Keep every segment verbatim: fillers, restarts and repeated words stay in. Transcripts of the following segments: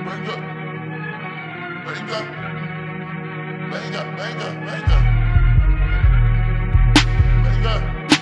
Venga, venga, venga, venga, venga, venga,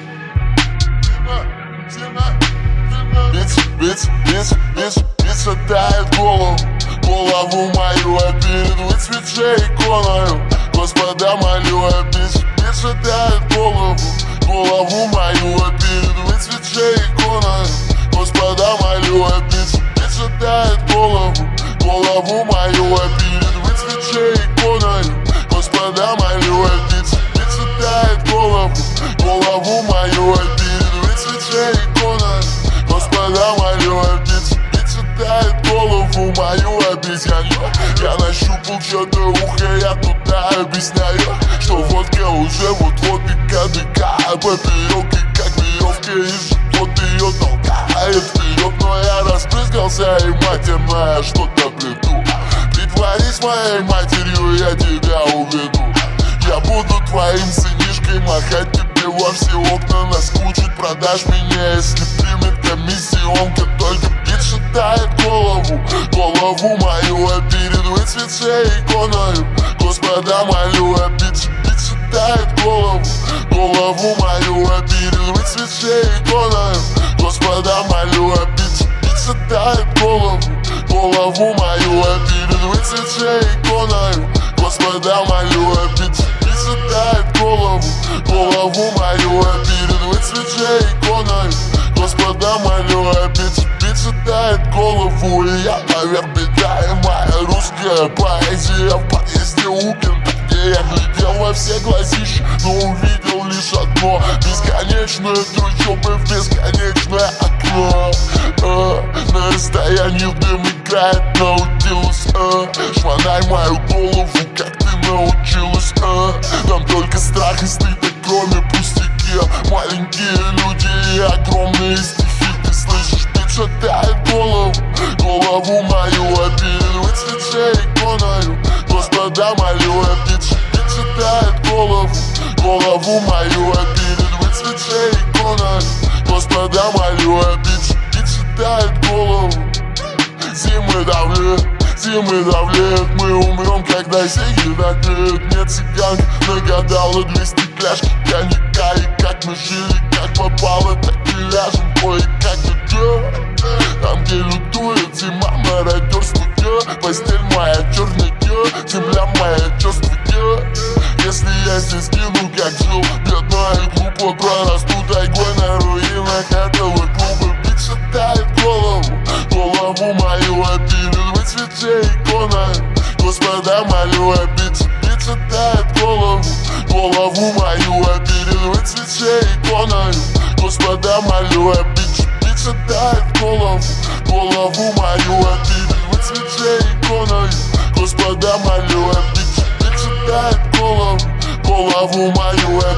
сильно, сильно, сильно. Бить, бить, бить, бить, бить шатает голову, голову мою, а перед выцветшей иконою Господа молю, а бить, бить шатает голову, голову мою, а перед выцветшей иконою Господа молю, а бить, бить шатает голову, голову мою, а перед выцветшей иконою Господа молю, а бить, бить шатает голову, голову мою, а перед выцветшей иконою Господа молю, а бить, бить шатает голову мою, объясняю. Я нащупал что-то ухо, я туда объясняю, что водка уже вот-вот и кадыка поперек, и как веревка из живот ее толкает вперед. Но я распрыскался, и матерная что-то плету. Притворись моей матерью, я тебя уведу. Я буду твоим сынишкой, махать тебе во все окна, наскучить. Продашь меня, если примет комиссионка. Только бит шатает голову, голову мою, а перед выцветшей иконою Господа молю, а бит, бит шатает голову, голову мою, а перед выцветшей иконою Господа молю, а бит, бит шатает голову, голову мою, а перед выцветшей иконою Господа молю, а бит, бит шатает голову, голову мою, а перед выцветшей иконою Господа молю, а бит, бит шатает голову. И я поверх беда, и моя русская поэзия в подъезде у кента, где я глядел во все глазища, но увидел лишь одно: бесконечные трущобы в бесконечное окно. а, На расстоянии в дым играет наутилус. а, Шмонай мою голову, как ты научилась. а, Там только страх и стыд, а кроме пустяки маленькие люди и огромные стихи. Ты слышишь, бит шатает голову, голову мою, а перед выцветшей иконою Господа молю, а бит, бит шатает голову, голову мою, а перед выцветшей иконою Господа молю, а бит, бит шатает голову. Зимы давлеют, зимы давлеют, мы умрем, когда сиги нагреют. Мне цыганка нагадала двести кляшки коньяка, и как мы жили, как попало, так и ляжем. Ой, как идет, там, где лютует зима, мародерство, постель моя черная, земля моя черствая. Если я здесь гину, как жил, бедно и глупо, прорасту тайгой на руинах этого клуба. Бит шатает голову, голову мою, а перед выцветшей иконою Господа молю, а бит, бит шатает голову, голову мою, а перед выцветшей иконою Господа молю, а бит, бит шатает голову, голову мою, а перед выцветшей иконою Господа молю, а бит, бит шатает голову, голову мою, а